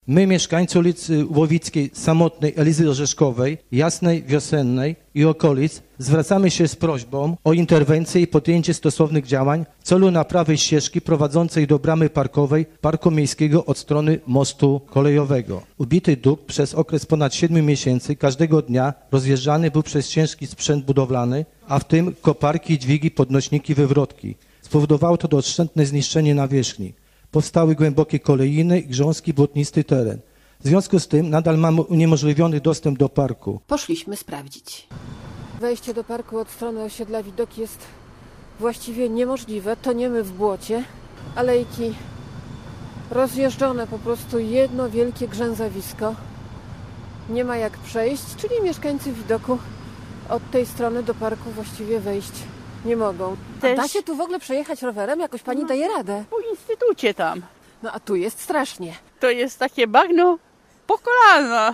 My, mieszkańcy ulicy Łowickiej, Samotnej, Elizy Orzeszkowej, Jasnej, Wiosennej i okolic, zwracamy się z prośbą o interwencję i podjęcie stosownych działań w celu naprawy ścieżki prowadzącej do bramy parkowej Parku Miejskiego od strony mostu kolejowego. Ubity dób przez okres ponad 7 miesięcy każdego dnia rozjeżdżany był przez ciężki sprzęt budowlany, a w tym koparki, dźwigi, podnośniki, wywrotki. Spowodowało to doszczętne zniszczenie nawierzchni. Powstały głębokie kolejiny i grząski, błotnisty teren. W związku z tym nadal mamy uniemożliwiony dostęp do parku. Poszliśmy sprawdzić. Wejście do parku od strony osiedla Widok jest właściwie niemożliwe. Toniemy w błocie. Alejki rozjeżdżone, po prostu jedno wielkie grzęzawisko. Nie ma jak przejść, czyli mieszkańcy Widoku od tej strony do parku właściwie wejść nie mogą. A da się tu w ogóle przejechać rowerem? Jakoś pani daje radę? Po instytucie tam. No a tu jest strasznie. To jest takie bagno po kolana.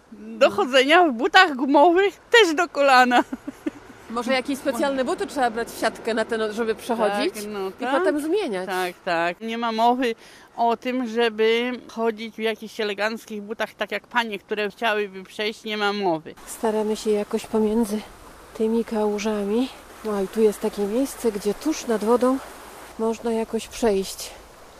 Do chodzenia w butach gumowych też do kolana. Może jakieś specjalne buty trzeba brać w siatkę na ten, żeby przechodzić i potem zmieniać. Tak. Nie ma mowy o tym, żeby chodzić w jakichś eleganckich butach, tak jak panie, które chciałyby przejść, nie ma mowy. Staramy się jakoś pomiędzy tymi kałużami. No i tu jest takie miejsce, gdzie tuż nad wodą można jakoś przejść.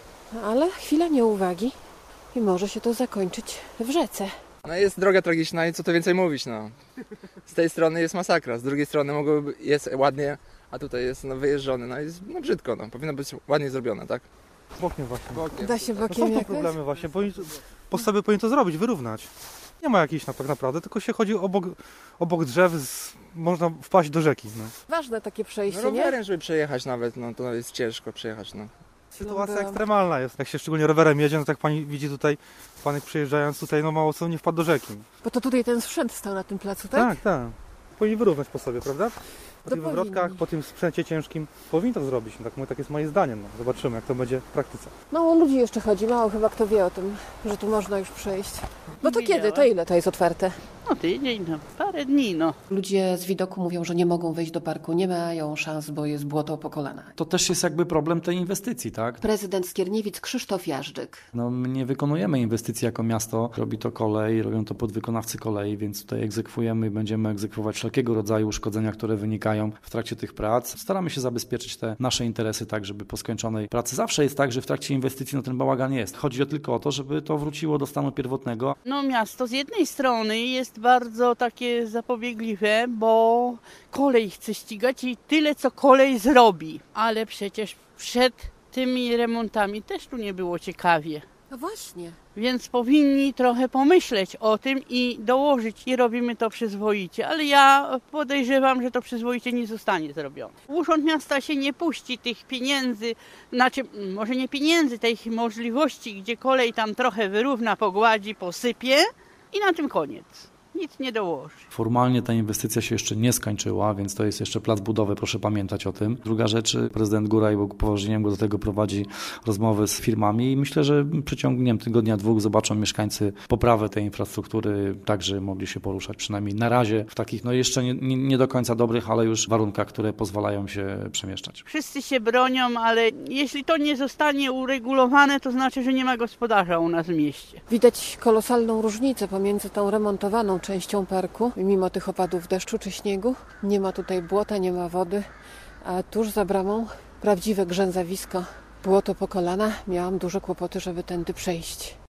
Ale chwila nieuwagi i może się to zakończyć w rzece. No jest droga tragiczna i co tu więcej mówić, no. Z tej strony jest masakra, z drugiej strony jest ładnie, a tutaj jest wyjeżdżony, no jest brzydko, no. Powinno być ładnie zrobione, tak? Bokiem właśnie. Da się No bokiem są to jakoś? problemy właśnie, po sobie powinien to zrobić, wyrównać. Nie ma jakichś tak naprawdę, tylko się chodzi obok drzew, można wpaść do rzeki. No. Ważne takie przejście, No nie? rowerem, żeby przejechać nawet, no to jest ciężko przejechać, no. Sytuacja Dobra. ekstremalna jest. Jak się szczególnie rowerem jedzie, no tak pani widzi tutaj, panek przyjeżdżając tutaj, no mało co nie wpadł do rzeki. Bo to tutaj ten sprzęt stał na tym placu, tak? Tak. Powinni wyrównać po sobie, prawda? Po To tych wywrotkach, powinni. po tym sprzęcie ciężkim powinni to zrobić. No, tak jest moje zdanie. No. Zobaczymy, jak to będzie w praktyce. Mało ludzi jeszcze chodzi, mało chyba kto wie o tym, że tu można już przejść. No to Widziałam. kiedy? To ile to jest otwarte? No tydzień, parę dni, no. Ludzie z Widoku mówią, że nie mogą wejść do parku, nie mają szans, bo jest błoto po kolana. To też jest jakby problem tej inwestycji, tak? Prezydent Skierniewic Krzysztof Jażdżyk. No, my nie wykonujemy inwestycji jako miasto, robi to kolej, robią to podwykonawcy kolei, więc tutaj egzekwujemy i będziemy egzekwować wszelkiego rodzaju uszkodzenia, które wynikają w trakcie tych prac. Staramy się zabezpieczyć te nasze interesy tak, żeby po skończonej pracy zawsze jest tak, że w trakcie inwestycji tylko o bałagan jest. Chodzi tylko o to, żeby to wróciło do stanu pierwotnego. No miasto z jednej strony jest bardzo takie zapobiegliwe, bo kolej chce ścigać i tyle, co kolej zrobi. Ale przecież przed tymi remontami też tu nie było ciekawie. No właśnie. Więc powinni trochę pomyśleć o tym i dołożyć i robimy to przyzwoicie. Ale ja podejrzewam, że to przyzwoicie nie zostanie zrobione. Urząd Miasta się nie puści tych pieniędzy, znaczy może nie pieniędzy, tych możliwości, gdzie kolej tam trochę wyrówna, pogładzi, posypie i na tym koniec. Nic nie dołoży. Formalnie ta inwestycja się jeszcze nie skończyła, więc to jest jeszcze plac budowy, proszę pamiętać o tym. Druga rzecz, prezydent Góraj, bo upoważnieniem go do tego prowadzi rozmowy z firmami i myślę, że w przeciągu tygodnia, dwóch zobaczą mieszkańcy poprawę tej infrastruktury, tak, że mogli się poruszać przynajmniej na razie w takich, no jeszcze nie do końca dobrych, ale już warunkach, które pozwalają się przemieszczać. Wszyscy się bronią, ale jeśli to nie zostanie uregulowane, to znaczy, że nie ma gospodarza u nas w mieście. Widać kolosalną różnicę pomiędzy tą remontowaną częścią parku, mimo tych opadów deszczu czy śniegu. Nie ma tutaj błota, nie ma wody, a tuż za bramą prawdziwe grzęzawisko. Błoto po kolana. Miałam duże kłopoty, żeby tędy przejść.